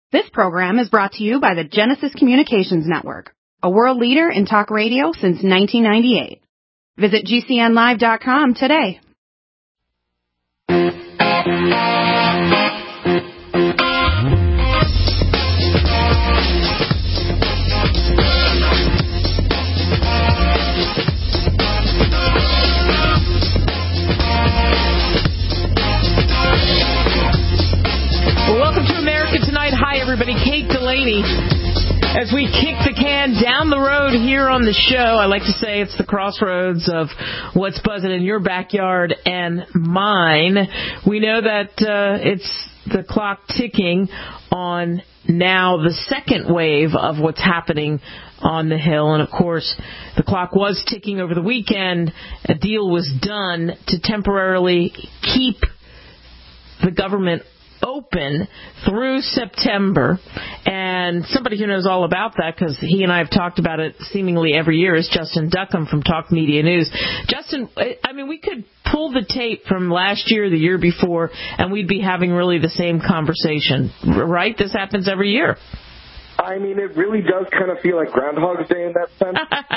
This program is brought to you by the Genesis Communications Network, a world leader in talk radio since 1998. Visit GCNlive.com today. Welcome to America Tonight. Hi, everybody. Kate Delaney. As we kick the can down the road here on the show, I like to say it's the crossroads of what's buzzing in your backyard and mine. We know that it's the clock ticking on now the second wave of what's happening on the Hill. And, of course, the clock was ticking over the weekend. A deal was done to temporarily keep the government open through September, and somebody who knows all about that, because he and I have talked about it seemingly every year, is Justin Duckham from Talk Media News. Justin, I mean, we could pull the tape from last year, the year before, and we'd be having really the same conversation, right? This happens every year. I mean, it really does kind of feel like Groundhog's Day in that sense.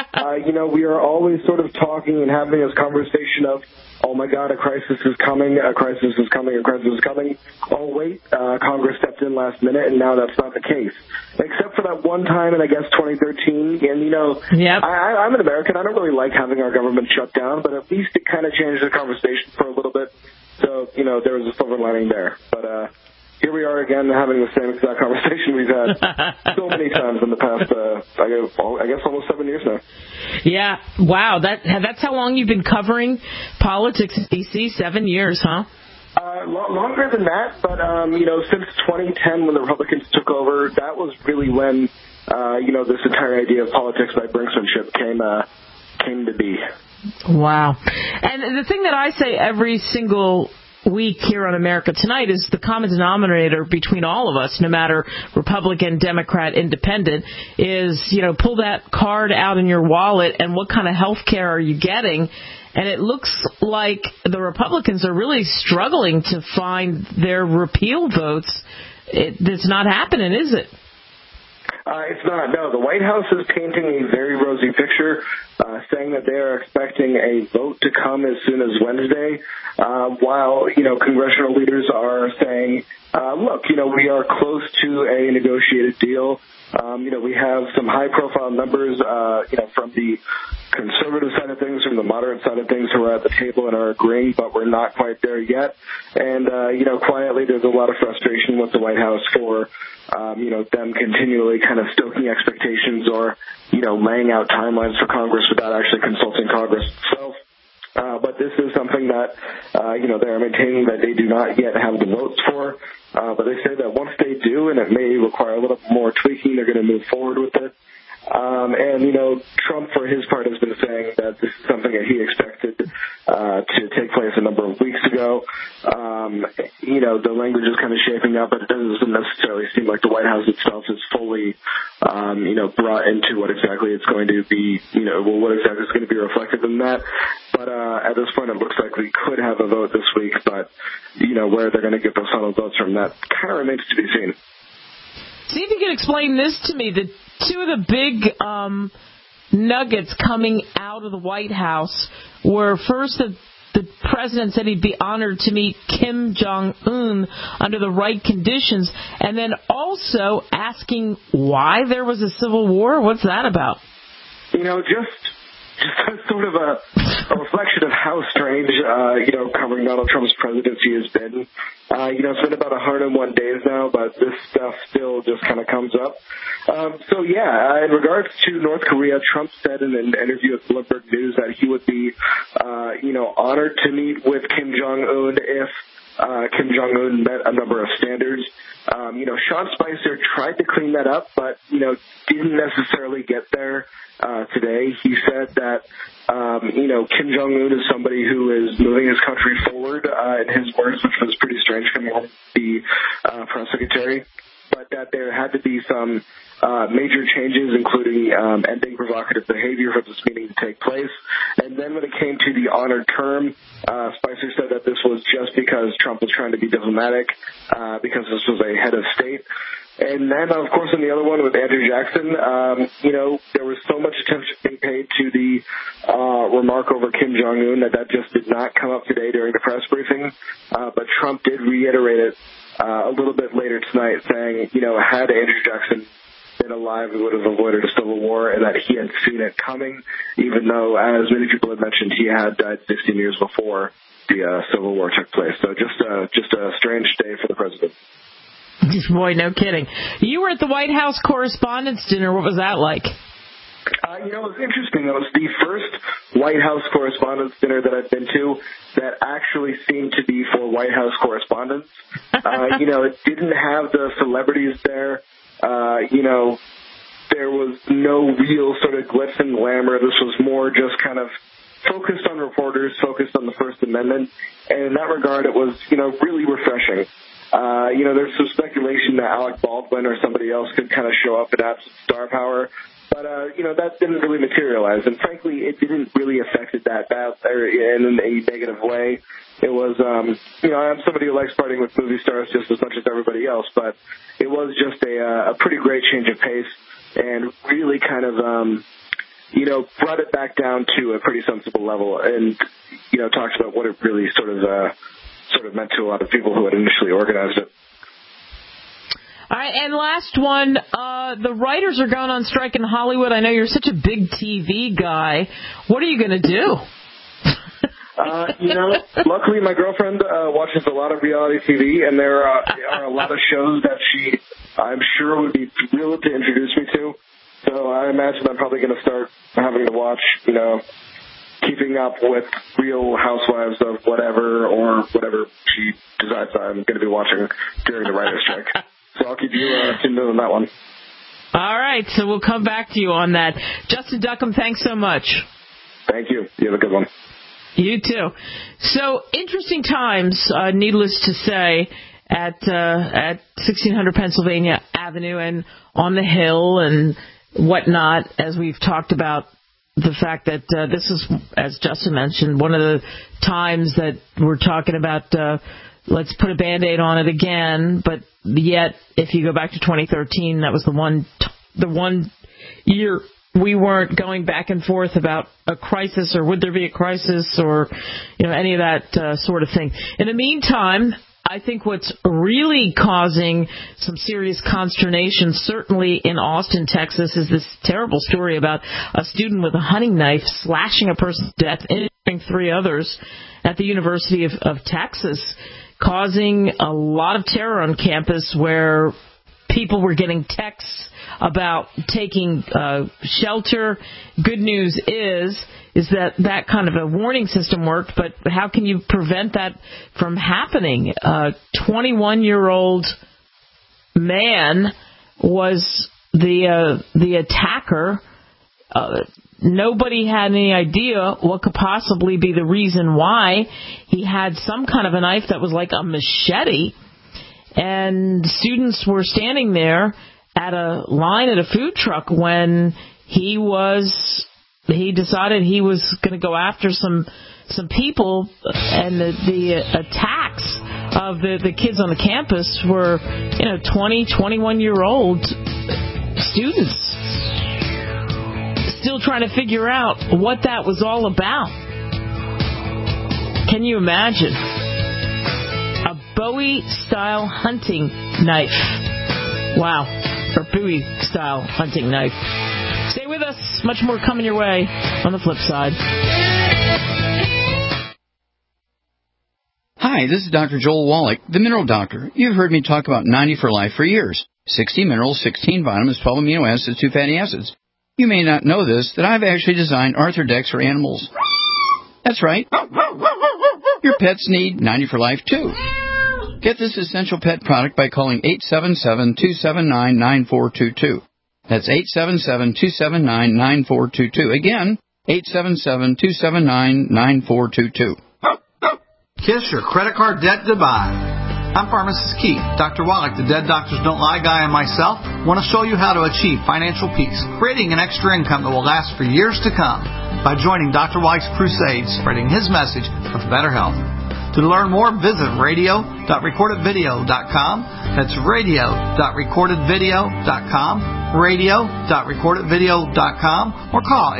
We are always sort of talking and having this conversation of, oh, my God, a crisis is coming, a crisis is coming, a crisis is coming. Oh, wait, Congress stepped in last minute, and now that's not the case. Except for that one time in, I guess, 2013. And, yep. I'm an American. I don't really like having our government shut down, but at least it kind of changed the conversation for a little bit. So, there was a silver lining there. But here we are again having the same exact conversation we've had so many times in the past, I guess almost 7 years now. Yeah. Wow. That's how long you've been covering politics in D.C., 7 years, huh? Longer than that, but, since 2010 when the Republicans took over, that was really when, this entire idea of politics by brinksmanship came to be. Wow. And the thing that I say every single week here on America Tonight is the common denominator between all of us, no matter Republican, Democrat, Independent, is, pull that card out in your wallet and what kind of health care are you getting? And it looks like the Republicans are really struggling to find their repeal votes. It's not happening, is it? It's not. No, the White House is painting a very rosy picture, saying that they are expecting a vote to come as soon as Wednesday, while, congressional leaders are saying, look, we are close to a negotiated deal. We have some high-profile members, from the conservative side of things, from the moderate side of things, who are at the table and are agreeing, but we're not quite there yet. And, quietly there's a lot of frustration with the White House for, them continually kind of stoking expectations or, laying out timelines for Congress without actually consulting Congress itself. But this is something that, they're maintaining that they do not yet have the votes for. But they say that once they do, and it may require a little more tweaking, they're going to move forward with it. Trump, for his part, has been saying that this is something that he expected to take place a number of weeks ago. The language is kind of shaping up, but it doesn't necessarily seem like the White House itself is fully, brought into what exactly it's going to be, what exactly is going to be reflected in that. But at this point, it looks like we could have a vote this week, but, where they're going to get those final votes from, that kind of remains to be seen. See if you can explain this to me. The two of the big nuggets coming out of the White House were first that the president said he'd be honored to meet Kim Jong-un under the right conditions, and then also asking why there was a civil war. What's that about? Just sort of a reflection of how strange, covering Donald Trump's presidency has been. It's been about 101 days now, but this stuff still just kind of comes up. In regards to North Korea, Trump said in an interview with Bloomberg News that he would be, honored to meet with Kim Jong-un if Kim Jong-un met a number of standards. Sean Spicer tried to clean that up, but, didn't necessarily get there today. He said that, Kim Jong-un is somebody who is moving his country forward, in his words, which was pretty strange coming from the press secretary, but that there had to be some major changes, including ending provocative behavior for this meeting to take place. And then when it came to the honored term, Spicer said that this was just because Trump was trying to be diplomatic, because this was a head of state. And, And then, of course, in the other one with Andrew Jackson, there was so much attention being paid to the remark over Kim Jong-un that just did not come up today during the press briefing. But Trump did reiterate it a little bit later tonight, saying, had Andrew Jackson been alive, we would have avoided a civil war, and that he had seen it coming, even though, as many people had mentioned, he had died 16 years before the Civil War took place. So just a strange day for the president. Boy, no kidding. You were at the White House Correspondents' Dinner. What was that like? It was interesting. It was the first White House Correspondents' Dinner that I've been to that actually seemed to be for White House correspondents. It didn't have the celebrities there. There was no real sort of glitz and glamour. This was more just kind of focused on reporters, focused on the First Amendment. And in that regard, it was, really refreshing. There's some speculation that Alec Baldwin or somebody else could kind of show up and add some star power. But, that didn't really materialize. And frankly, it didn't really affect it that bad or in a negative way. It was, I'm somebody who likes partying with movie stars just as much as everybody else, but it was just a pretty great change of pace and really kind of, brought it back down to a pretty sensible level and, talked about what it really sort of meant to a lot of people who had initially organized it. All right, and last one, the writers are going on strike in Hollywood. I know you're such a big TV guy. What are you going to do? Luckily my girlfriend watches a lot of reality TV, and there are a lot of shows that she, I'm sure, would be thrilled to introduce me to. So I imagine I'm probably going to start having to watch, Keeping Up with Real Housewives of whatever, or whatever she decides I'm going to be watching during the writer's strike. So I'll keep you tuned in on that one. All right, so we'll come back to you on that. Justin Duckham, thanks so much. Thank you. You have a good one. You too. So interesting times, needless to say, at 1600 Pennsylvania Avenue and on the Hill and whatnot, as we've talked about the fact that this is, as Justin mentioned, one of the times that we're talking about let's put a Band-Aid on it again, but yet if you go back to 2013, that was the one year we weren't going back and forth about a crisis or would there be a crisis or any of that sort of thing. In the meantime, I think what's really causing some serious consternation, certainly in Austin, Texas, is this terrible story about a student with a hunting knife slashing a person to death, injuring 3 others at the University of Texas, causing a lot of terror on campus where people were getting texts about taking shelter. Good news is that kind of a warning system worked, but how can you prevent that from happening? A 21-year-old man was the attacker. Nobody had any idea what could possibly be the reason why. He had some kind of a knife that was like a machete, and students were standing there at a line at a food truck when he decided he was going to go after some people, and the attacks of the kids on the campus were 20, 21-year-old students still trying to figure out what that was all about. Can you imagine? A Bowie-style hunting knife. Wow. Or Bowie-style hunting knife. Stay with us. Much more coming your way on the flip side. Hi, this is Dr. Joel Wallach, the Mineral Doctor. You've heard me talk about 90 for Life for years. 60 minerals, 16 vitamins, 12 amino acids, 2 fatty acids. You may not know this, that I've actually designed Arthrodex for animals. That's right. Your pets need 90 for Life, too. Get this essential pet product by calling 877-279-9422. That's 877-279-9422. Again, 877-279-9422. Kiss your credit card debt goodbye. I'm Pharmacist Keith. Dr. Wallach, the Dead Doctors Don't Lie guy, and myself want to show you how to achieve financial peace, creating an extra income that will last for years to come by joining Dr. Wallach's crusade, spreading his message of better health. To learn more, visit radio.recordedvideo.com. That's radio.recordedvideo.com, radio.recordedvideo.com, or call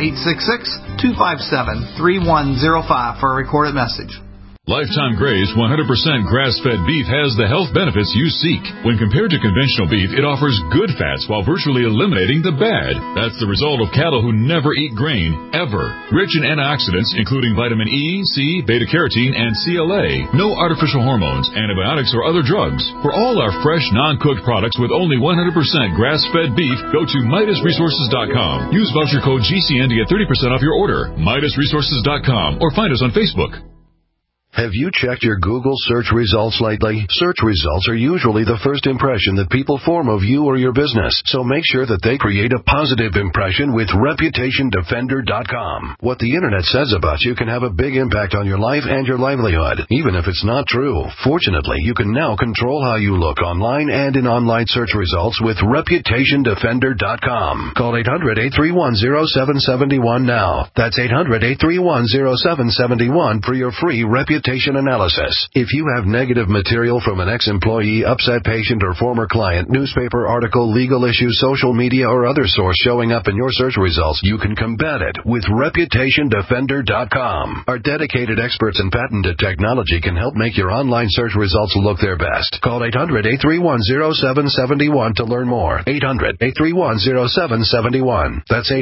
866-257-3105 for a recorded message. Lifetime Graze 100% grass-fed beef has the health benefits you seek. When compared to conventional beef, it offers good fats while virtually eliminating the bad. That's the result of cattle who never eat grain, ever. Rich in antioxidants, including vitamin E, C, beta-carotene, and CLA. No artificial hormones, antibiotics, or other drugs. For all our fresh, non-cooked products with only 100% grass-fed beef, go to MidasResources.com. Use voucher code GCN to get 30% off your order. MidasResources.com, or find us on Facebook. Have you checked your Google search results lately? Search results are usually the first impression that people form of you or your business, so make sure that they create a positive impression with ReputationDefender.com. What the Internet says about you can have a big impact on your life and your livelihood, even if it's not true. Fortunately, you can now control how you look online and in online search results with ReputationDefender.com. Call 800-831-0771 now. That's 800-831-0771 for your free reputation analysis. If you have negative material from an ex-employee, upset patient, or former client, newspaper article, legal issue, social media, or other source showing up in your search results, you can combat it with ReputationDefender.com. Our dedicated experts in patented technology can help make your online search results look their best. Call 800-831-0771 to learn more. 800-831-0771. That's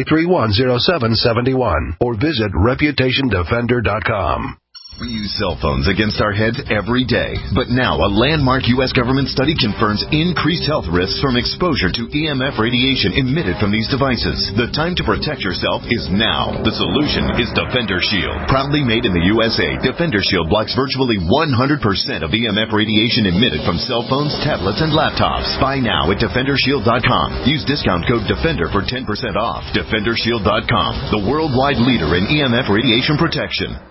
800-831-0771. Or visit ReputationDefender.com. We use cell phones against our heads every day. But now a landmark U.S. government study confirms increased health risks from exposure to EMF radiation emitted from these devices. The time to protect yourself is now. The solution is Defender Shield. Proudly made in the USA, Defender Shield blocks virtually 100% of EMF radiation emitted from cell phones, tablets, and laptops. Buy now at DefenderShield.com. Use discount code DEFENDER for 10% off. DefenderShield.com, the worldwide leader in EMF radiation protection.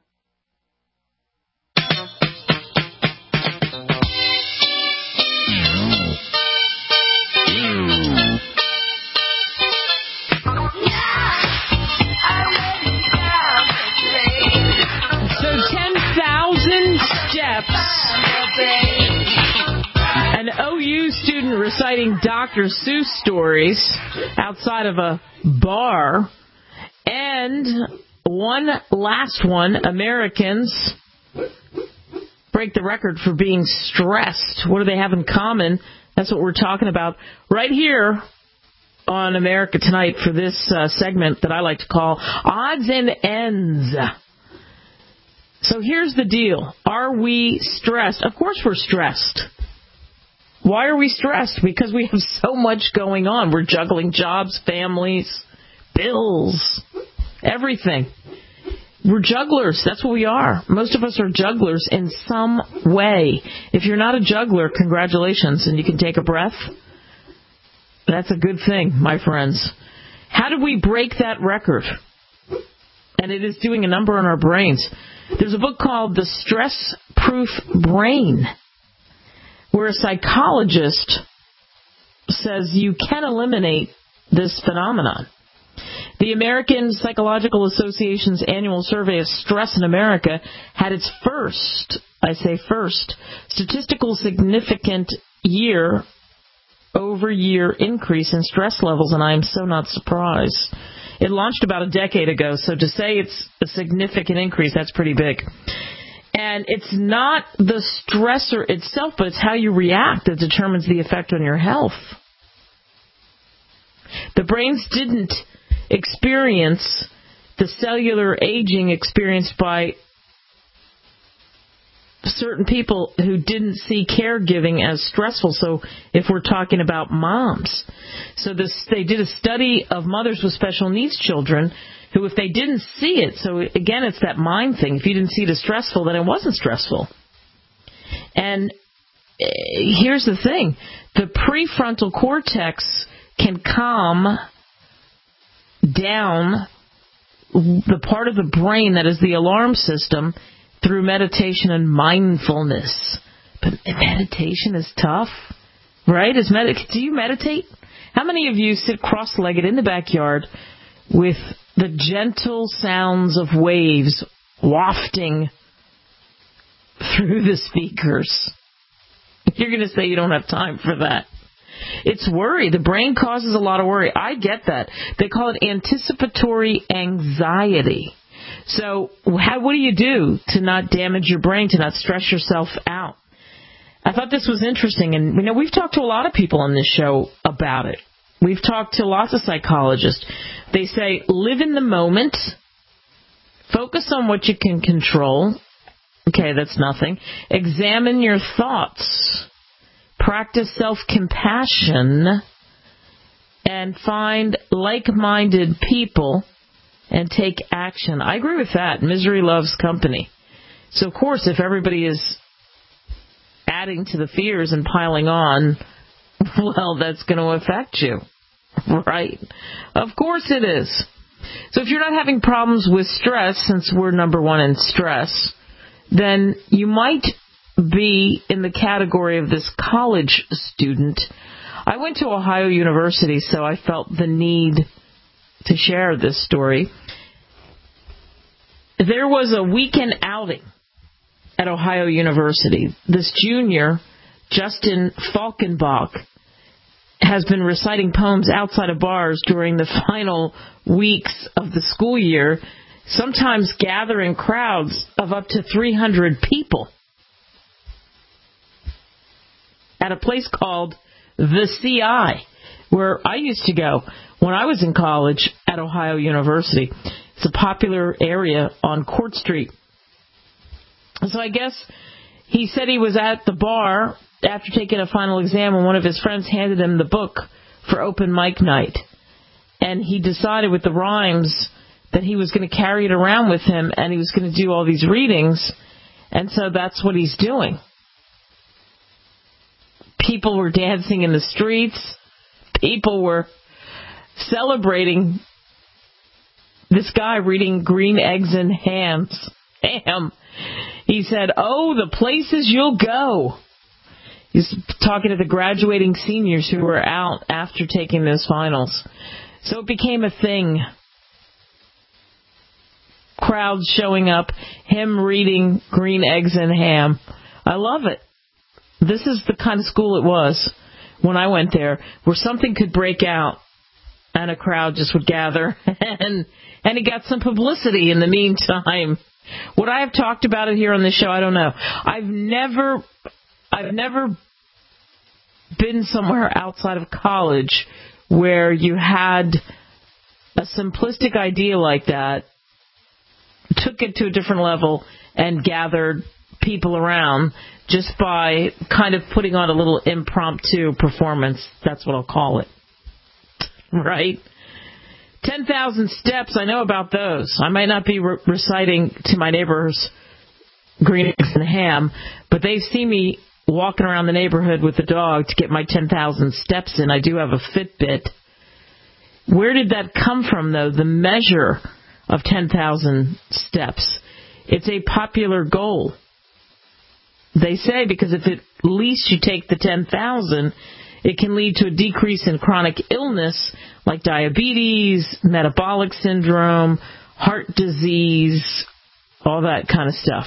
An OU student reciting Dr. Seuss stories outside of a bar. And one last one, Americans break the record for being stressed. What do they have in common? That's what we're talking about right here on America Tonight for this segment that I like to call Odds and Ends. So here's the deal. Are we stressed? Of course we're stressed. Why are we stressed? Because we have so much going on. We're juggling jobs, families, bills, everything. We're jugglers. That's what we are. Most of us are jugglers in some way. If you're not a juggler, congratulations, and you can take a breath. That's a good thing, my friends. How do we break that record? And it is doing a number on our brains. There's a book called The Stress-Proof Brain, where a psychologist says you can eliminate this phenomenon. The American Psychological Association's annual survey of stress in America had its first, statistical significant year-over-year increase in stress levels, and I am so not surprised. It launched about a decade ago, so to say it's a significant increase, that's pretty big. And it's not the stressor itself, but it's how you react that determines the effect on your health. The brains didn't experience the cellular aging experienced by certain people who didn't see caregiving as stressful. So if we're talking about moms, they did a study of mothers with special needs children who, if they didn't see it, so again, it's that mind thing. If you didn't see it as stressful, then it wasn't stressful. And here's the thing. The prefrontal cortex can calm down the part of the brain that is the alarm system through meditation and mindfulness. But meditation is tough, right? Do you meditate? How many of you sit cross-legged in the backyard with the gentle sounds of waves wafting through the speakers. You're going to say you don't have time for that. It's worry. The brain causes a lot of worry. I get that. They call it anticipatory anxiety. So what do you do to not damage your brain, to not stress yourself out? I thought this was interesting. And, we've talked to a lot of people on this show about it. We've talked to lots of psychologists. They say, live in the moment. Focus on what you can control. Okay, that's nothing. Examine your thoughts. Practice self-compassion. And find like-minded people and take action. I agree with that. Misery loves company. So, of course, if everybody is adding to the fears and piling on, well, that's going to affect you, right? Of course it is. So if you're not having problems with stress, since we're number one in stress, then you might be in the category of this college student. I went to Ohio University, so I felt the need to share this story. There was a weekend outing at Ohio University. This junior, Justin Falkenbach, has been reciting poems outside of bars during the final weeks of the school year, sometimes gathering crowds of up to 300 people at a place called the CI, where I used to go when I was in college at Ohio University. It's a popular area on Court Street. So I guess he said he was at the bar after taking a final exam, and one of his friends handed him the book for open mic night. And he decided with the rhymes that he was going to carry it around with him, and he was going to do all these readings. And so that's what he's doing. People were dancing in the streets. People were celebrating this guy reading Green Eggs and Ham. He said, "Oh, the places you'll go." He's talking to the graduating seniors who were out after taking those finals. So it became a thing. Crowds showing up, him reading Green Eggs and Ham. I love it. This is the kind of school it was when I went there, where something could break out and a crowd just would gather, and he got some publicity in the meantime. Would I have talked about it here on the show? I don't know. I've never been somewhere outside of college where you had a simplistic idea like that, took it to a different level, and gathered people around just by kind of putting on a little impromptu performance. That's what I'll call it. Right? 10,000 steps, I know about those. I might not be reciting to my neighbors Green Eggs and Ham, but they've seen me walking around the neighborhood with the dog to get my 10,000 steps in. I do have a Fitbit. Where did that come from, though, the measure of 10,000 steps? It's a popular goal. They say because if at least you take the 10,000, it can lead to a decrease in chronic illness like diabetes, metabolic syndrome, heart disease, all that kind of stuff.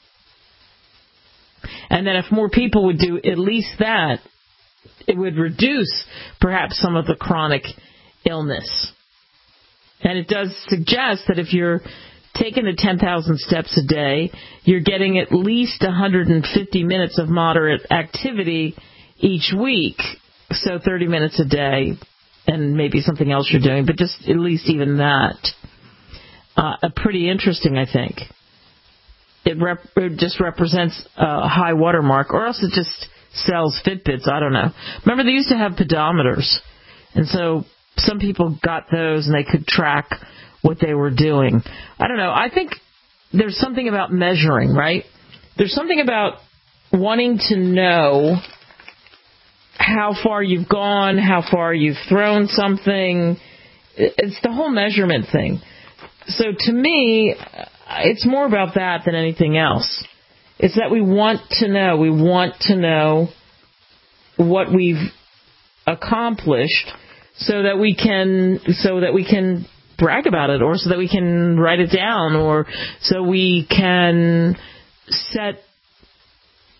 And then if more people would do at least that, it would reduce perhaps some of the chronic illness. And it does suggest that if you're taking the 10,000 steps a day, you're getting at least 150 minutes of moderate activity each week. So 30 minutes a day, and maybe something else you're doing, but just at least even that. Pretty interesting, I think. It just represents a high watermark, or else it just sells Fitbits. I don't know. Remember, they used to have pedometers, and so some people got those, and they could track what they were doing. I don't know. I think there's something about measuring, right? There's something about wanting to know how far you've gone, how far you've thrown something. It's the whole measurement thing. So to me, it's more about that than anything else. It's that we want to know. We want to know what we've accomplished so that we can brag about it, or so that we can write it down, or so we can set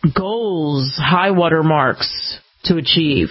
goals, high water marks to achieve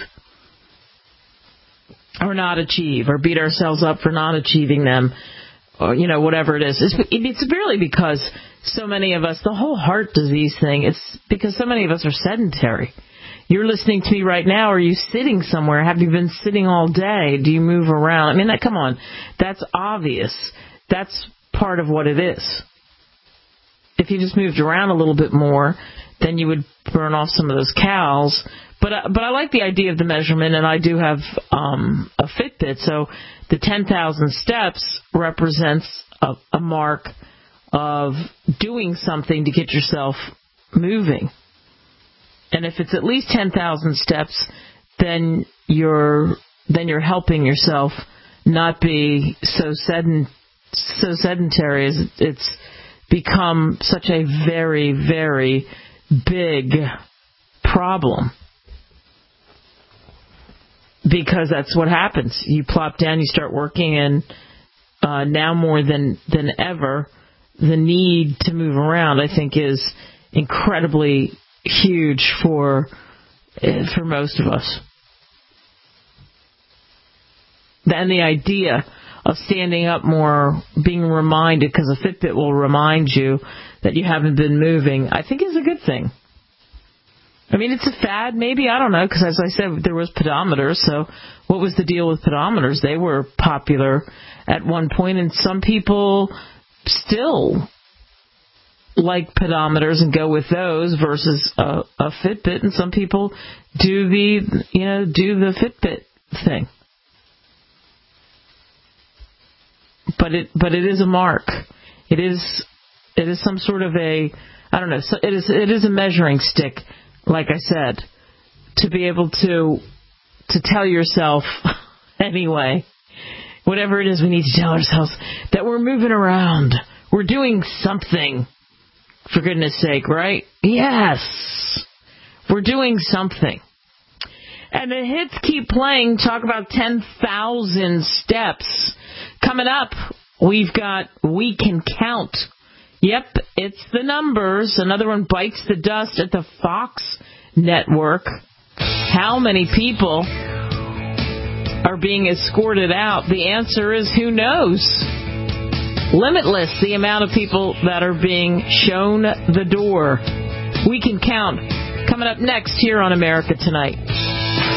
or not achieve, or beat ourselves up for not achieving them, or, whatever it is. It's really because so many of us, the whole heart disease thing, it's because so many of us are sedentary. You're listening to me right now. Are you sitting somewhere? Have you been sitting all day? Do you move around? I mean, come on. That's obvious. That's part of what it is. If you just moved around a little bit more, then you would burn off some of those calories. But I like the idea of the measurement, and I do have a Fitbit. So the 10,000 steps represents a mark of doing something to get yourself moving. And if it's at least 10,000 steps, then you're helping yourself not be so sedentary as it's become such a very, very big problem. Because that's what happens. You plop down, you start working, and now more than ever, the need to move around, I think, is incredibly huge for most of us. And the idea of standing up more, being reminded, because a Fitbit will remind you that you haven't been moving, I think is a good thing. I mean, it's a fad, maybe, I don't know, because as I said, there was pedometers, so what was the deal with pedometers? They were popular at one point, and some people still like pedometers and go with those versus a Fitbit, and some people do the Fitbit thing. But it is a mark. It is some sort of it is a measuring stick, like I said, to be able to tell yourself anyway, whatever it is we need to tell ourselves, that we're moving around. We're doing something, for goodness sake, right? Yes. We're doing something. And the hits keep playing. Talk about 10,000 steps. Coming up, we've got We Can Count. Yep, it's the numbers. Another one bites the dust at the Fox network. How many people are being escorted out? The answer is who knows? Limitless, the amount of people that are being shown the door. We Can Count. Coming up next here on America Tonight.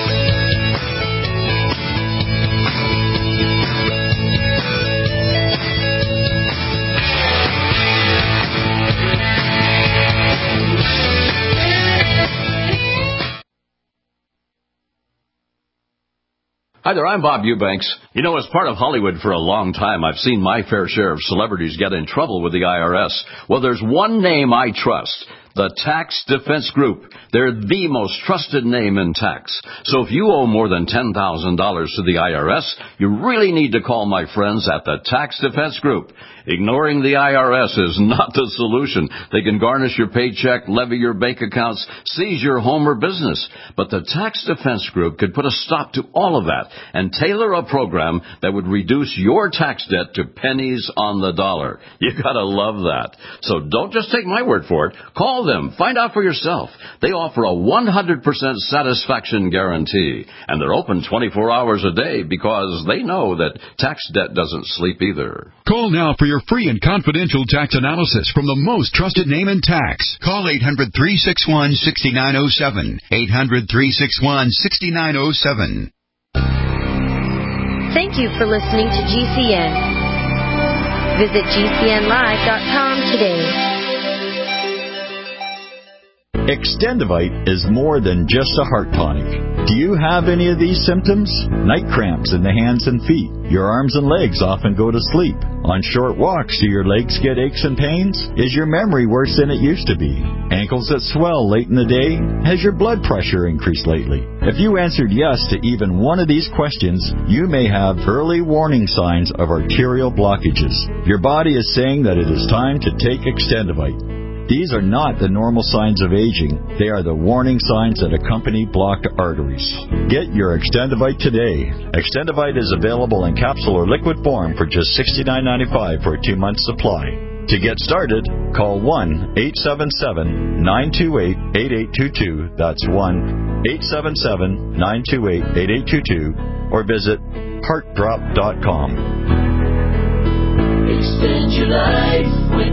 Hi there, I'm Bob Eubanks. As part of Hollywood for a long time, I've seen my fair share of celebrities get in trouble with the IRS. Well, there's one name I trust. The Tax Defense Group. They're the most trusted name in tax. So if you owe more than $10,000 to the IRS, you really need to call my friends at the Tax Defense Group. Ignoring the IRS is not the solution. They can garnish your paycheck, levy your bank accounts, seize your home or business. But the Tax Defense Group could put a stop to all of that and tailor a program that would reduce your tax debt to pennies on the dollar. You gotta love that. So don't just take my word for it. Call them. Find out for yourself. They offer a 100% satisfaction guarantee. And they're open 24 hours a day because they know that tax debt doesn't sleep either. Call now for your free and confidential tax analysis from the most trusted name in tax. Call 800-361-6907. 800-361-6907. Thank you for listening to GCN. Visit GCNlive.com today. Extendivite is more than just a heart tonic. Do you have any of these symptoms? Night cramps in the hands and feet. Your arms and legs often go to sleep. On short walks, do your legs get aches and pains? Is your memory worse than it used to be? Ankles that swell late in the day? Has your blood pressure increased lately? If you answered yes to even one of these questions, you may have early warning signs of arterial blockages. Your body is saying that it is time to take Extendivite. These are not the normal signs of aging. They are the warning signs that accompany blocked arteries. Get your Extendivite today. Extendivite is available in capsule or liquid form for just $69.95 for a 2-month supply. To get started, call 1-877-928-8822. That's 1-877-928-8822. Or visit heartdrop.com. Extend your life with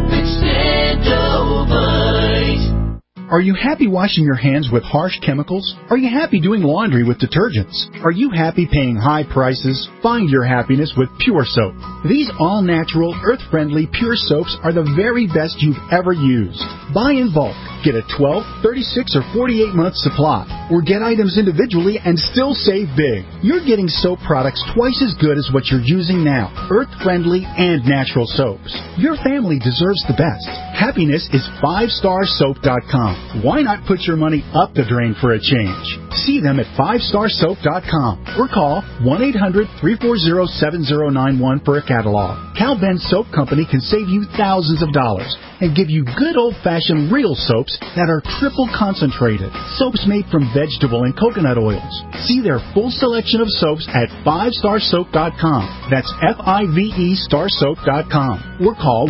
Extendovite. Are you happy washing your hands with harsh chemicals? Are you happy doing laundry with detergents? Are you happy paying high prices? Find your happiness with Pure Soap. These all-natural, earth-friendly Pure Soaps are the very best you've ever used. Buy in bulk. Get a 12, 36, or 48-month supply. Or get items individually and still save big. You're getting soap products twice as good as what you're using now. Earth-friendly and natural soaps. Your family deserves the best. Happiness is 5starsoap.com. Why not put your money up the drain for a change? See them at 5starsoap.com or call 1-800-340-7091 for a catalog. Cal Ben Soap Company can save you thousands of dollars and give you good old-fashioned real soaps that are triple concentrated. Soaps made from vegetable and coconut oils. See their full selection of soaps at 5starsoap.com. That's F-I-V-E starsoap.com. Or call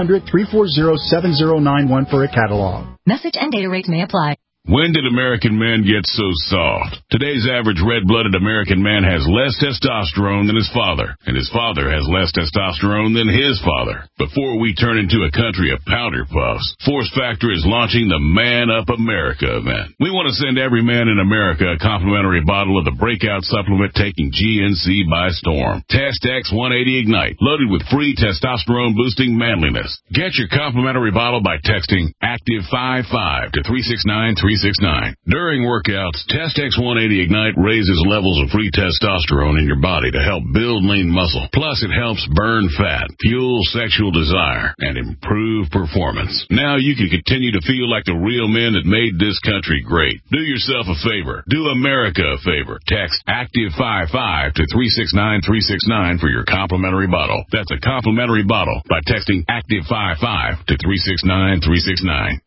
1-800-340-7091 for a catalog. Message and data rates may apply. When did American men get so soft? Today's average red-blooded American man has less testosterone than his father, and his father has less testosterone than his father. Before we turn into a country of powder puffs, Force Factor is launching the Man Up America event. We want to send every man in America a complimentary bottle of the breakout supplement taking GNC by storm. Test X180 Ignite, loaded with free testosterone-boosting manliness. Get your complimentary bottle by texting ACTIVE55 to 369369. During workouts, Test X180 Ignite raises levels of free testosterone in your body to help build lean muscle. Plus, it helps burn fat, fuel sexual desire, and improve performance. Now you can continue to feel like the real men that made this country great. Do yourself a favor. Do America a favor. Text ACTIVE55 to 369369 for your complimentary bottle. That's a complimentary bottle by texting ACTIVE55 to 369369.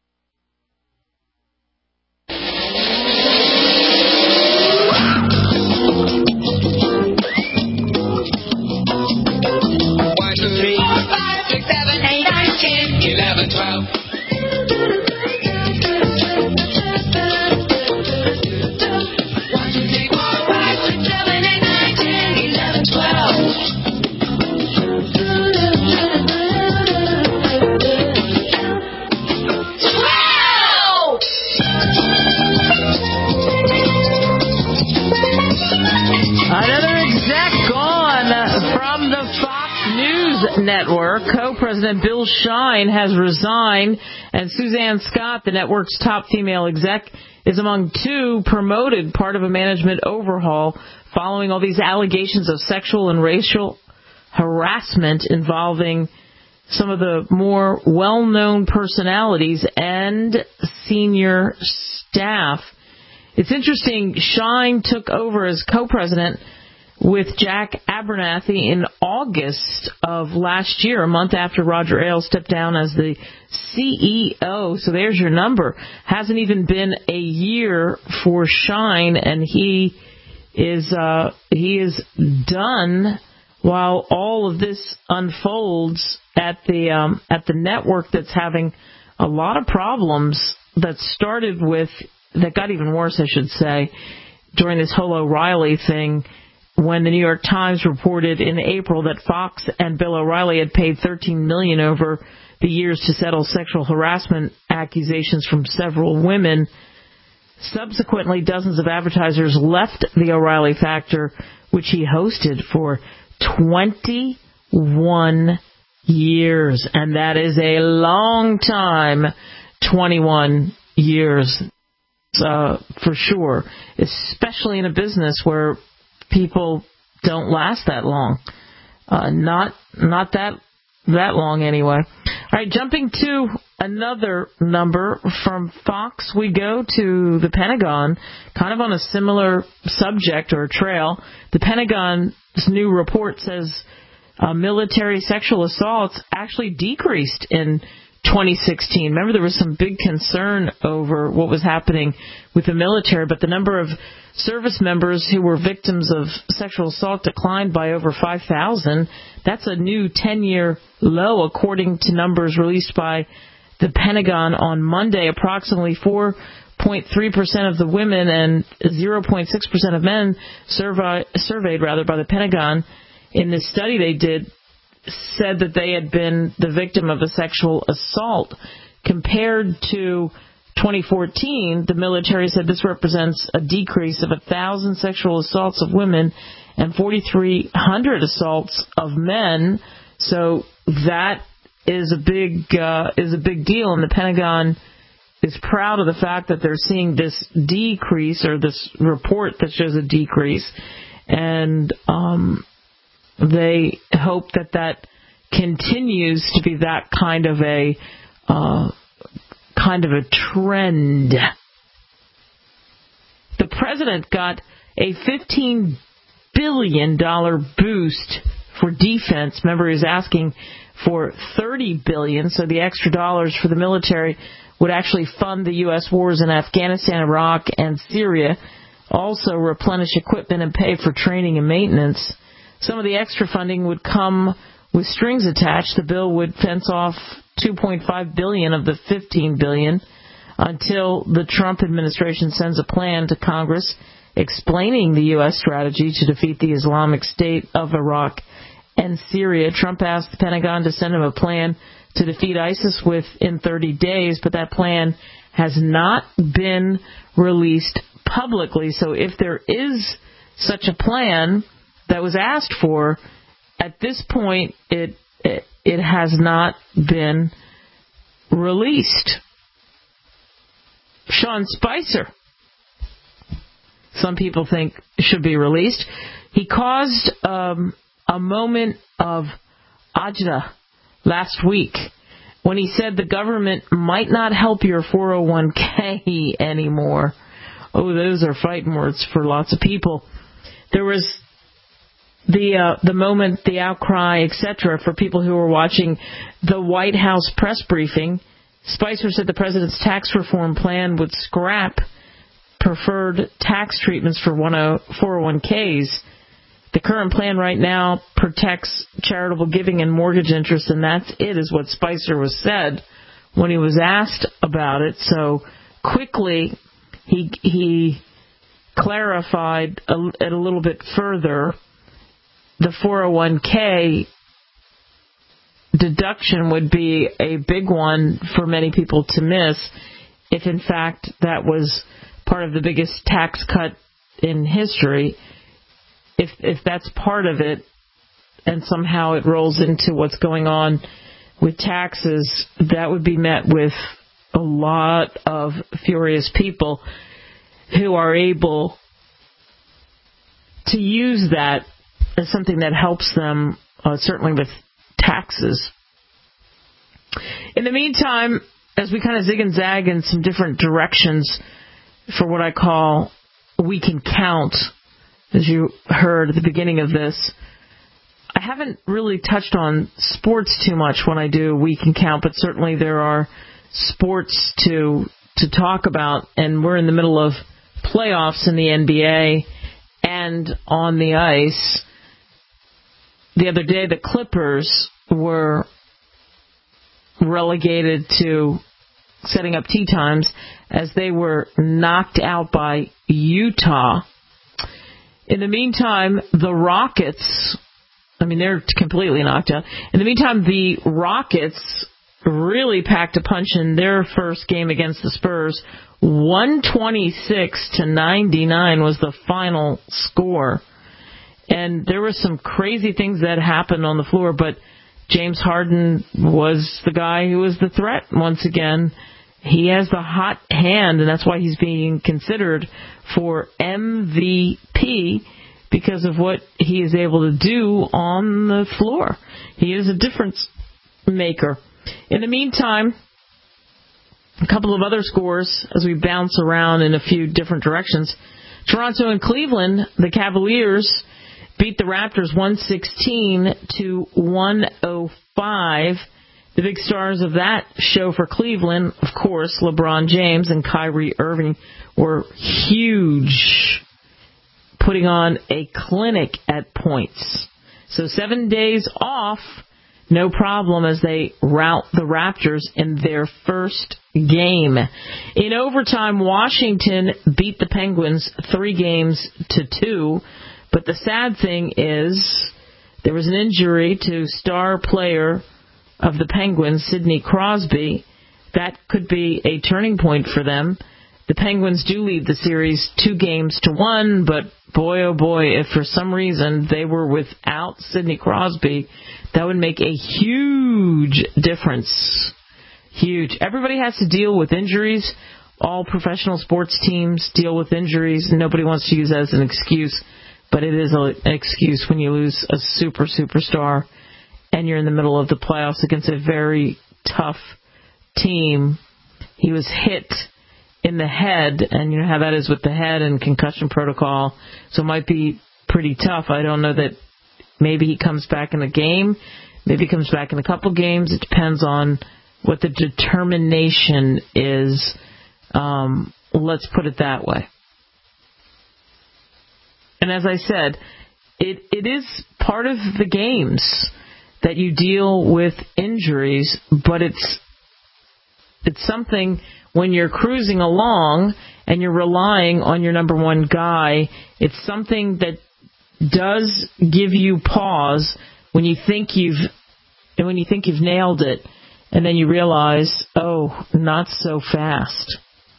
Network. Co-president Bill Shine has resigned, and Suzanne Scott, the network's top female exec, is among two promoted, part of a management overhaul following all these allegations of sexual and racial harassment involving some of the more well-known personalities and senior staff. It's interesting, Shine took over as co-president with Jack Abernathy in August of last year, a month after Roger Ailes stepped down as the CEO. So there's your number. Hasn't even been a year for Shine, and he is done while all of this unfolds at the network that's having a lot of problems that got even worse, I should say, during this whole O'Reilly thing, when the New York Times reported in April that Fox and Bill O'Reilly had paid $13 million over the years to settle sexual harassment accusations from several women. Subsequently, dozens of advertisers left the O'Reilly Factor, which he hosted for 21 years. And that is a long time, 21 years, for sure, especially in a business where people don't last that long. Not that long anyway. All right, jumping to another number from Fox, we go to the Pentagon, kind of on a similar subject or trail. The Pentagon's new report says military sexual assaults actually decreased in 2016. Remember, there was some big concern over what was happening with the military, but the number of service members who were victims of sexual assault declined by over 5,000. That's a new 10-year low, according to numbers released by the Pentagon on Monday. Approximately 4.3% of the women and 0.6% of men surveyed by the Pentagon in this study they did said that they had been the victim of a sexual assault. Compared to 2014, the military said this represents a decrease of 1,000 sexual assaults of women and 4,300 assaults of men. So that is a big deal, and the Pentagon is proud of the fact that they're seeing this decrease, or this report that shows a decrease, and they hope that continues to be that kind of a trend. The president got a $15 billion boost for defense. Remember, he was asking for $30 billion, so the extra dollars for the military would actually fund the U.S. wars in Afghanistan, Iraq, and Syria, also replenish equipment and pay for training and maintenance. Some of the extra funding would come with strings attached. The bill would fence off $2.5 billion of the $15 billion until the Trump administration sends a plan to Congress explaining the U.S. strategy to defeat the Islamic State of Iraq and Syria. Trump asked the Pentagon to send him a plan to defeat ISIS within 30 days, but that plan has not been released publicly. So if there is such a plan that was asked for, at this point it has not been released. Sean Spicer, some people think should be released. He caused a moment of agita last week when he said the government might not help your 401k anymore. Oh, those are fighting words for lots of people. There was the moment, the outcry, etc., for people who were watching the White House press briefing. Spicer said the president's tax reform plan would scrap preferred tax treatments for 401ks. The current plan right now protects charitable giving and mortgage interest, and that's it, is what Spicer was said when he was asked about it. So quickly he clarified it a little bit further. The 401k deduction would be a big one for many people to miss if, in fact, that was part of the biggest tax cut in history. If that's part of it, and somehow it rolls into what's going on with taxes, that would be met with a lot of furious people who are able to use that as something that helps them, certainly with taxes. In the meantime, as we kind of zig and zag in some different directions for what I call We Can Count, as you heard at the beginning of this, I haven't really touched on sports too much when I do We Can Count, but certainly there are sports to talk about, and we're in the middle of playoffs in the NBA and on the ice. The other day, the Clippers were relegated to setting up tee times as they were knocked out by Utah. In the meantime, the Rockets, they're completely knocked out. In the meantime, the Rockets really packed a punch in their first game against the Spurs. 126-99 was the final score. And there were some crazy things that happened on the floor, but James Harden was the guy who was the threat once again. He has the hot hand, and that's why he's being considered for MVP, because of what he is able to do on the floor. He is a difference maker. In the meantime, a couple of other scores as we bounce around in a few different directions. Toronto and Cleveland, the Cavaliers beat the Raptors 116-105. The The big stars of that show for Cleveland, of course, LeBron James and Kyrie Irving, were huge, putting on a clinic at points. So 7 days off, no problem, as they rout the Raptors in their first game. In overtime, Washington beat the Penguins 3-2, but the sad thing is there was an injury to star player of the Penguins, Sidney Crosby. That could be a turning point for them. The Penguins do lead the series 2-1, but boy, oh boy, if for some reason they were without Sidney Crosby, that would make a huge difference. Huge. Everybody has to deal with injuries. All professional sports teams deal with injuries. Nobody wants to use that as an excuse, but it is an excuse when you lose a superstar and you're in the middle of the playoffs against a very tough team. He was hit in the head, and you know how that is with the head and concussion protocol, so it might be pretty tough. I don't know that maybe he comes back in a game, maybe he comes back in a couple games. It depends on what the determination is. Let's put it that way. And as I said, it is part of the games that you deal with injuries, but it's something when you're cruising along and you're relying on your number one guy. It's something that does give you pause when you think you've nailed it, and then you realize, oh, not so fast.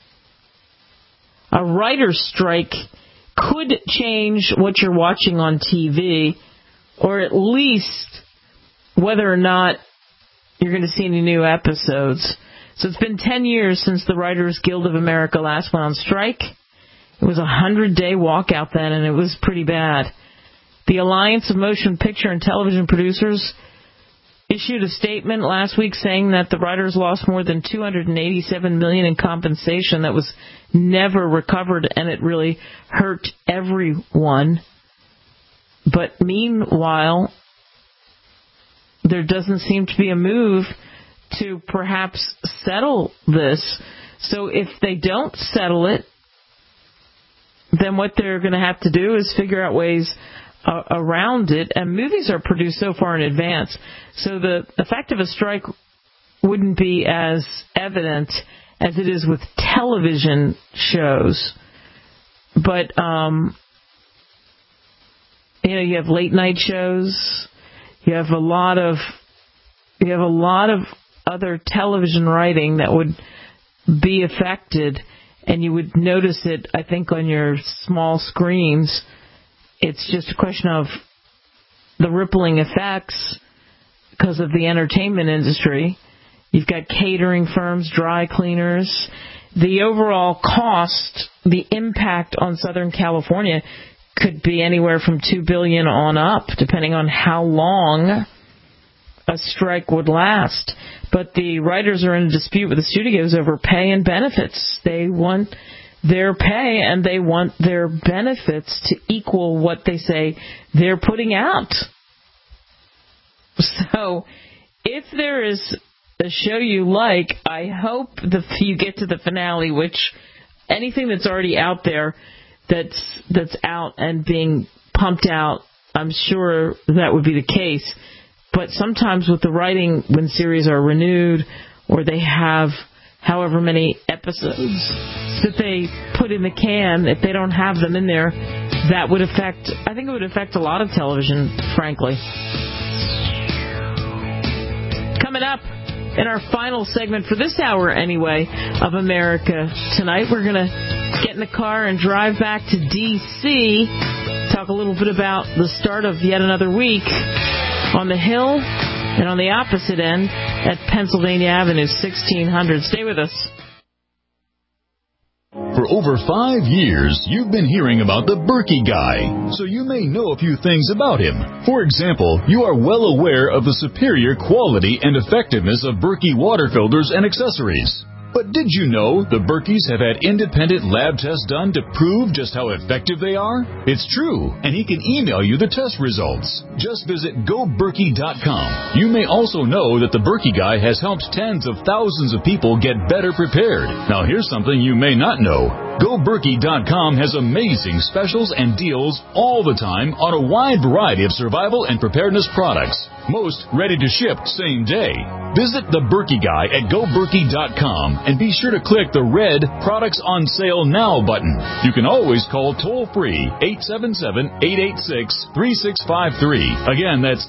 A writer's strike could change what you're watching on TV, or at least whether or not you're going to see any new episodes. So it's been 10 years since the Writers Guild of America last went on strike. It was a 100-day walkout then, and it was pretty bad. The Alliance of Motion Picture and Television Producers issued a statement last week saying that the writers lost more than $287 million in compensation that was never recovered, and it really hurt everyone. But meanwhile, there doesn't seem to be a move to perhaps settle this. So if they don't settle it, then what they're going to have to do is figure out ways around it. And movies are produced so far in advance, so the effect of a strike wouldn't be as evident as it is with television shows. But you have late night shows. You have a lot of other television writing that would be affected, and you would notice it, I think, on your small screens. It's just a question of the rippling effects because of the entertainment industry. You've got catering firms, dry cleaners. The overall cost, the impact on Southern California could be anywhere from $2 billion on up, depending on how long a strike would last. But the writers are in a dispute with the studios over pay and benefits. They want their pay and they want their benefits to equal what they say they're putting out. So if there is a show you like, I hope you get to the finale, which anything that's already out there that's out and being pumped out, I'm sure that would be the case. But sometimes with the writing, when series are renewed or they have however many episodes that they put in the can, if they don't have them in there, that would affect, I think it would affect a lot of television, frankly. Coming up in our final segment for this hour, anyway, of America Tonight, we're going to get in the car and drive back to D.C., talk a little bit about the start of yet another week on the Hill and on the opposite end at Pennsylvania Avenue, 1600. Stay with us. For over 5 years, you've been hearing about the Berkey Guy, so you may know a few things about him. For example, you are well aware of the superior quality and effectiveness of Berkey water filters and accessories. But did you know the Berkeys have had independent lab tests done to prove just how effective they are? It's true, and he can email you the test results. Just visit GoBerkey.com. You may also know that the Berkey Guy has helped tens of thousands of people get better prepared. Now here's something you may not know. GoBerkey.com has amazing specials and deals all the time on a wide variety of survival and preparedness products. Most ready to ship same day. Visit the Berkey Guy at GoBerkey.com and be sure to click the red Products on Sale Now button. You can always call toll-free 877-886-3653. Again, that's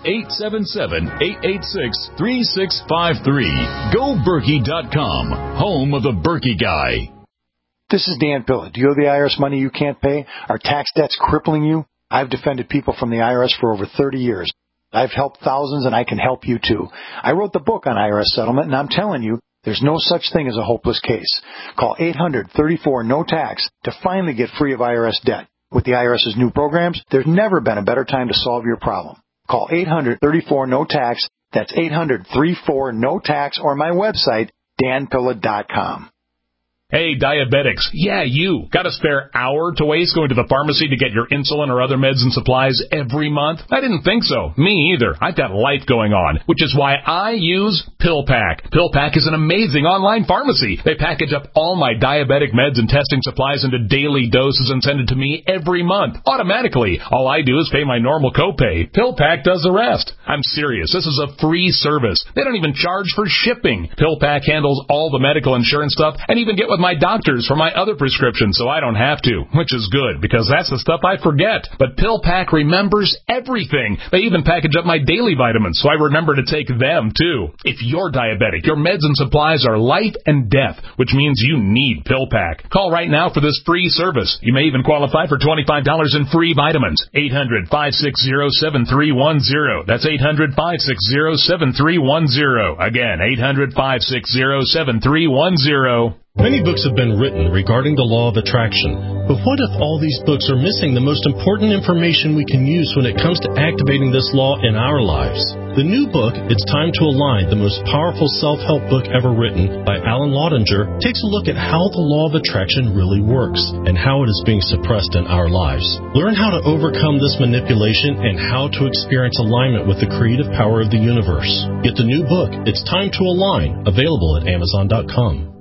877-886-3653. GoBerkey.com, home of the Berkey Guy. This is Dan Pilla. Do you owe the IRS money you can't pay? Are tax debts crippling you? I've defended people from the IRS for over 30 years. I've helped thousands, and I can help you too. I wrote the book on IRS settlement, and I'm telling you, there's no such thing as a hopeless case. Call 800-34-NO-TAX to finally get free of IRS debt. With the IRS's new programs, there's never been a better time to solve your problem. Call 800-34-NO-TAX. That's 800-34-NO-TAX, or my website, danpilla.com. Hey, diabetics. Yeah, you. Got a spare hour to waste going to the pharmacy to get your insulin or other meds and supplies every month? I didn't think so. Me either. I've got life going on, which is why I use PillPack. PillPack is an amazing online pharmacy. They package up all my diabetic meds and testing supplies into daily doses and send it to me every month, automatically. All I do is pay my normal copay. PillPack does the rest. I'm serious. This is a free service. They don't even charge for shipping. PillPack handles all the medical insurance stuff and even get with my doctors for my other prescriptions, so I don't have to, which is good because that's the stuff I forget. But PillPack remembers everything. They even package up my daily vitamins, so I remember to take them too. If you're diabetic, your meds and supplies are life and death, which means you need PillPack. Call right now for this free service. You may even qualify for $25 in free vitamins. 800-560-7310. That's 800-560-7310. Again, 800-560-7310. Many books have been written regarding the law of attraction, but what if all these books are missing the most important information we can use when it comes to activating this law in our lives? The new book, It's Time to Align, the most powerful self-help book ever written by Alan Laudinger, takes a look at how the law of attraction really works and how it is being suppressed in our lives. Learn how to overcome this manipulation and how to experience alignment with the creative power of the universe. Get the new book, It's Time to Align, available at Amazon.com.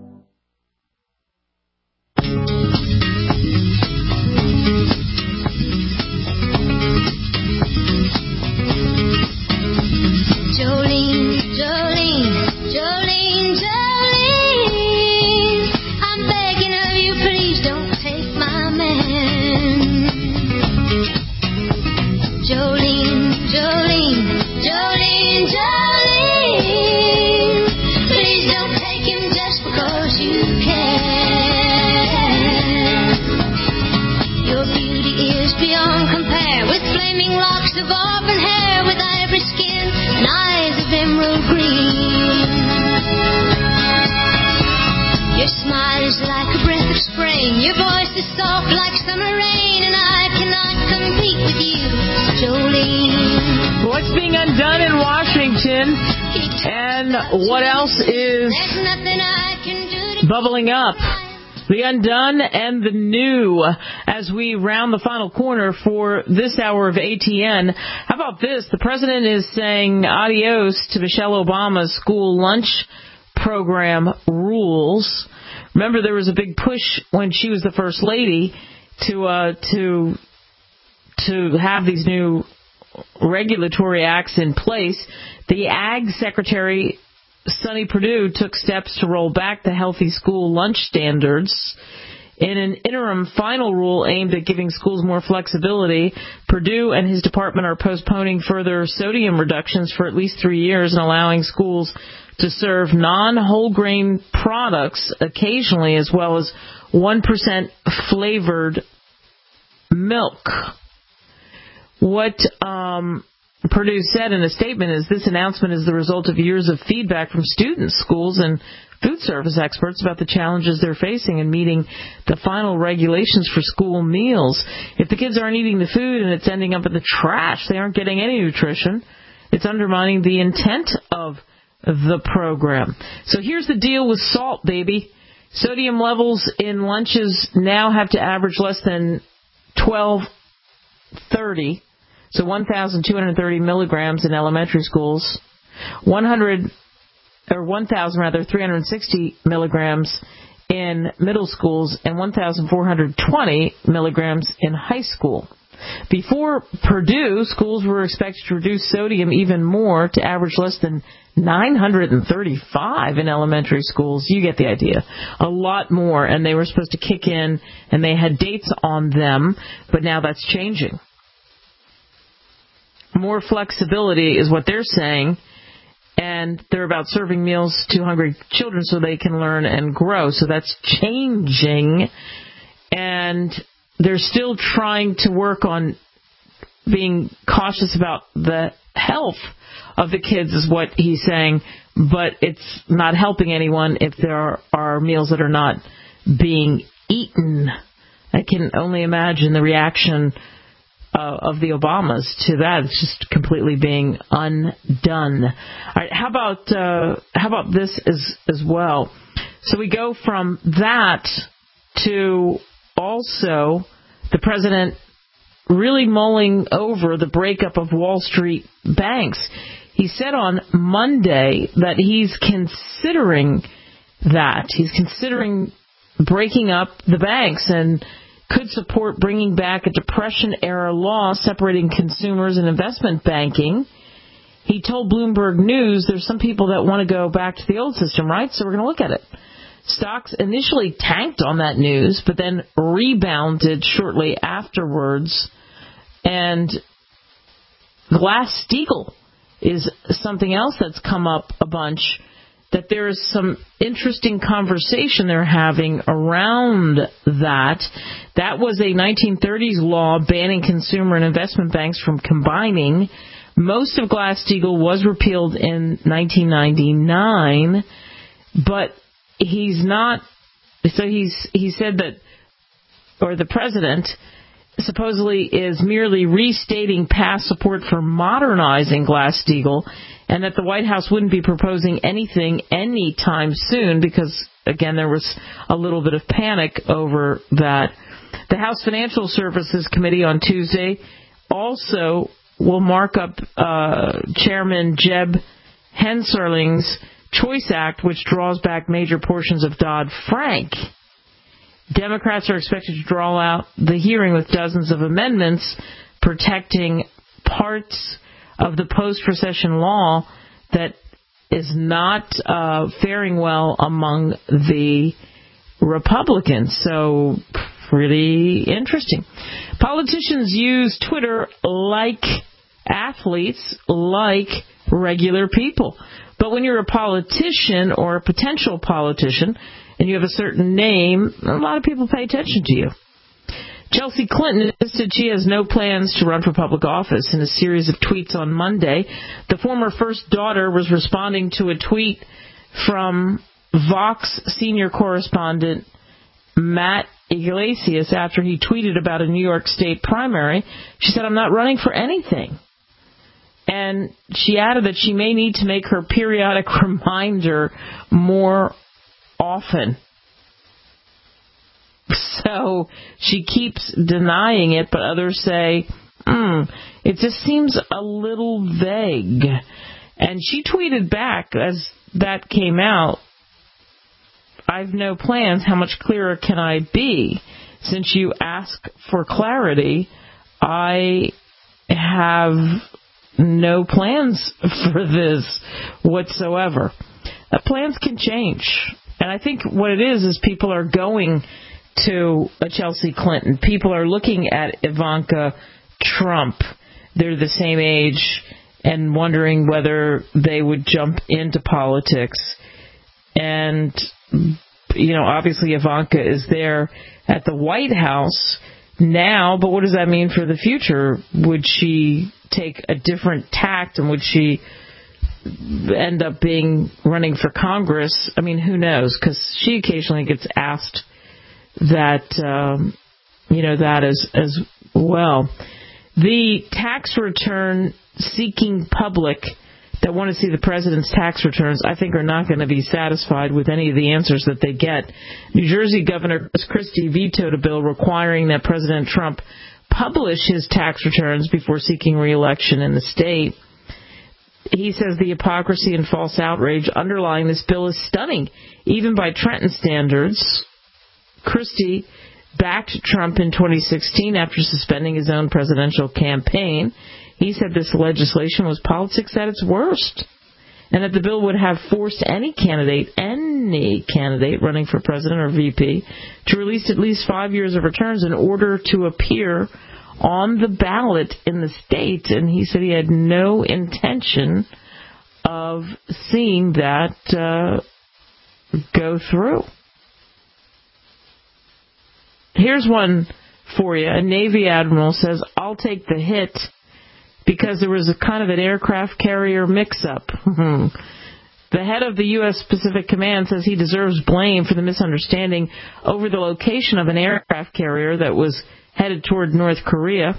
Your voice is soft like summer rain, and I cannot compete with you, Jolene. What's being undone in Washington, and what else is bubbling up? The undone and the new as we round the final corner for this hour of ATN. How about this? The president is saying adios to Michelle Obama's school lunch program rules. Remember, there was a big push when she was the first lady to have these new regulatory acts in place. The Ag Secretary, Sonny Perdue, took steps to roll back the healthy school lunch standards. In an interim final rule aimed at giving schools more flexibility, Perdue and his department are postponing further sodium reductions for at least 3 years and allowing schools to serve non-whole grain products occasionally, as well as 1% flavored milk. What Perdue said in a statement is this announcement is the result of years of feedback from students, schools, and food service experts about the challenges they're facing in meeting the final regulations for school meals. If the kids aren't eating the food and it's ending up in the trash, they aren't getting any nutrition. It's undermining the intent of the program. So here's the deal with salt, baby. Sodium levels in lunches now have to average less than 1230, so 1,230 milligrams in elementary schools, 1,360 milligrams in middle schools, and 1,420 milligrams in high school. Before Purdue, schools were expected to reduce sodium even more to average less than 935 in elementary schools. You get the idea. A lot more, and they were supposed to kick in, and they had dates on them, but now that's changing. More flexibility is what they're saying, and they're about serving meals to hungry children so they can learn and grow. So that's changing, and they're still trying to work on being cautious about the health of the kids, is what he's saying, but it's not helping anyone if there are meals that are not being eaten. I can only imagine the reaction of the Obamas to that. It's just completely being undone. All right, how about this as well? So we go from that to also the president really mulling over the breakup of Wall Street banks. He said on Monday that he's considering that. He's considering breaking up the banks and could support bringing back a Depression-era law separating consumers and investment banking. He told Bloomberg News there's some people that want to go back to the old system, right? So we're going to look at it. Stocks initially tanked on that news, but then rebounded shortly afterwards. And Glass-Steagall is something else that's come up a bunch, that there is some interesting conversation they're having around that. That was a 1930s law banning consumer and investment banks from combining. Most of Glass-Steagall was repealed in 1999, but he's not. So he said that, or the president supposedly is merely restating past support for modernizing Glass-Steagall, and that the White House wouldn't be proposing anything anytime soon because, again, there was a little bit of panic over that. The House Financial Services Committee on Tuesday also will mark up Chairman Jeb Hensarling's Choice Act, which draws back major portions of Dodd-Frank. Democrats are expected to draw out the hearing with dozens of amendments protecting parts of the post-recession law that is not faring well among the Republicans. So, pretty interesting. Politicians use Twitter like athletes, like regular people. But when you're a politician or a potential politician and you have a certain name, a lot of people pay attention to you. Chelsea Clinton said she has no plans to run for public office. In a series of tweets on Monday, the former first daughter was responding to a tweet from Vox senior correspondent Matt Iglesias after he tweeted about a New York State primary. She said, "I'm not running for anything." And she added that she may need to make her periodic reminder more often. So she keeps denying it, but others say, it just seems a little vague. And she tweeted back as that came out, "I've no plans. How much clearer can I be? Since you ask for clarity, I have no plans for this whatsoever." Plans can change. And I think what it is people are going to a Chelsea Clinton. People are looking at Ivanka Trump. They're the same age and wondering whether they would jump into politics. And, obviously Ivanka is there at the White House now, but what does that mean for the future? Would she take a different tact, and would she end up running for Congress? I mean, who knows? Because she occasionally gets asked that, that as well. The tax return seeking public that want to see the president's tax returns, I think, are not going to be satisfied with any of the answers that they get. New Jersey Governor Chris Christie vetoed a bill requiring that President Trump publish his tax returns before seeking re-election in the state. He says the hypocrisy and false outrage underlying this bill is stunning, even by Trenton standards. Christie backed Trump in 2016 after suspending his own presidential campaign. He said this legislation was politics at its worst, and that the bill would have forced any candidate running for president or VP to release at least 5 years of returns in order to appear on the ballot in the state. And he said he had no intention of seeing that go through. Here's one for you. A Navy admiral says, I'll take the hit because there was a kind of an aircraft carrier mix-up. The head of the U.S. Pacific Command says he deserves blame for the misunderstanding over the location of an aircraft carrier that was headed toward North Korea.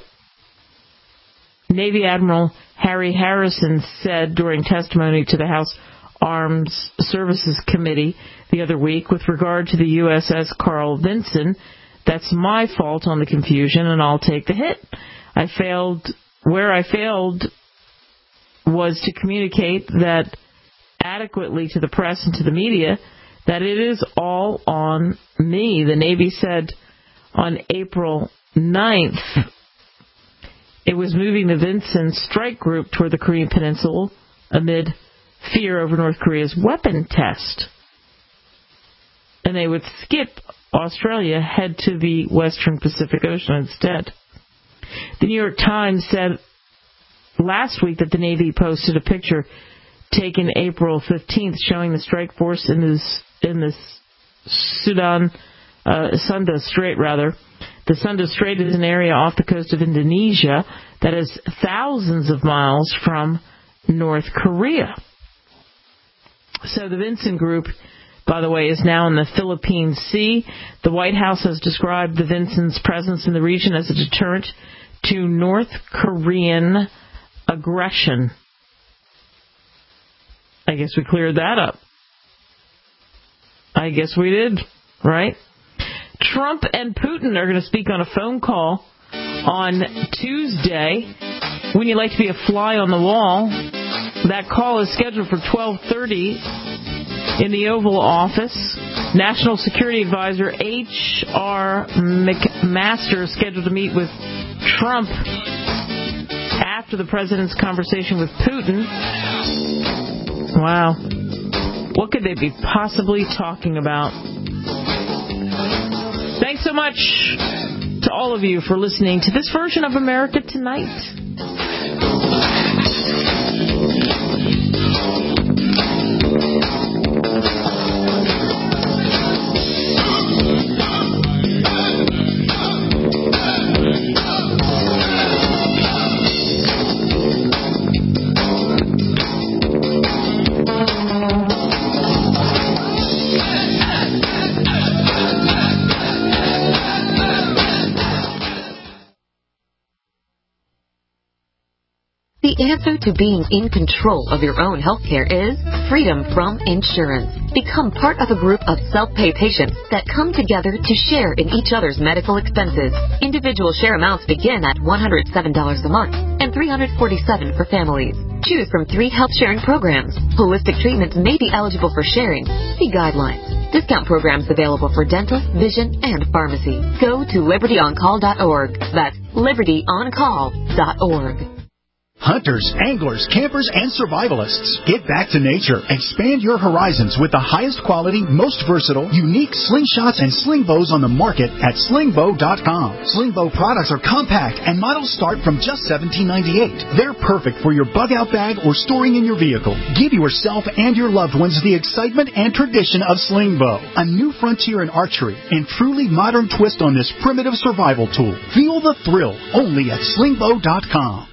Navy Admiral Harry Harrison said during testimony to the House Arms Services Committee the other week with regard to the USS Carl Vinson, that's my fault on the confusion, and I'll take the hit. Where I failed was to communicate that adequately to the press and to the media that it is all on me. The Navy said on April 9th it was moving the Vinson strike group toward the Korean Peninsula amid fear over North Korea's weapon test. And they would skip Australia, head to the western Pacific Ocean instead. The New York Times said last week that the Navy posted a picture taken April 15th showing the strike force in the Sunda Strait. The Sunda Strait is an area off the coast of Indonesia that is thousands of miles from North Korea. So the Vinson Group, by the way, is now in the Philippine Sea. The White House has described the Vinson's presence in the region as a deterrent to North Korean aggression. I guess we cleared that up. I guess we did, right? Trump and Putin are going to speak on a phone call on Tuesday. Wouldn't you like to be a fly on the wall? That call is scheduled for 12:30 in the Oval Office. National Security Advisor H.R. McMaster is scheduled to meet with Trump after the president's conversation with Putin. Wow. What could they be possibly talking about? Thanks so much to all of you for listening to this version of America Tonight. The answer to being in control of your own healthcare is freedom from insurance. Become part of a group of self-pay patients that come together to share in each other's medical expenses. Individual share amounts begin at $107 a month and $347 for families. Choose from 3 health-sharing programs. Holistic treatments may be eligible for sharing. See guidelines. Discount programs available for dental, vision, and pharmacy. Go to libertyoncall.org. That's libertyoncall.org. Hunters, anglers, campers, and survivalists. Get back to nature. Expand your horizons with the highest quality, most versatile, unique slingshots and sling bows on the market at slingbow.com. Slingbow products are compact and models start from just $17.98. They're perfect for your bug-out bag or storing in your vehicle. Give yourself and your loved ones the excitement and tradition of Slingbow, a new frontier in archery and truly modern twist on this primitive survival tool. Feel the thrill only at slingbow.com.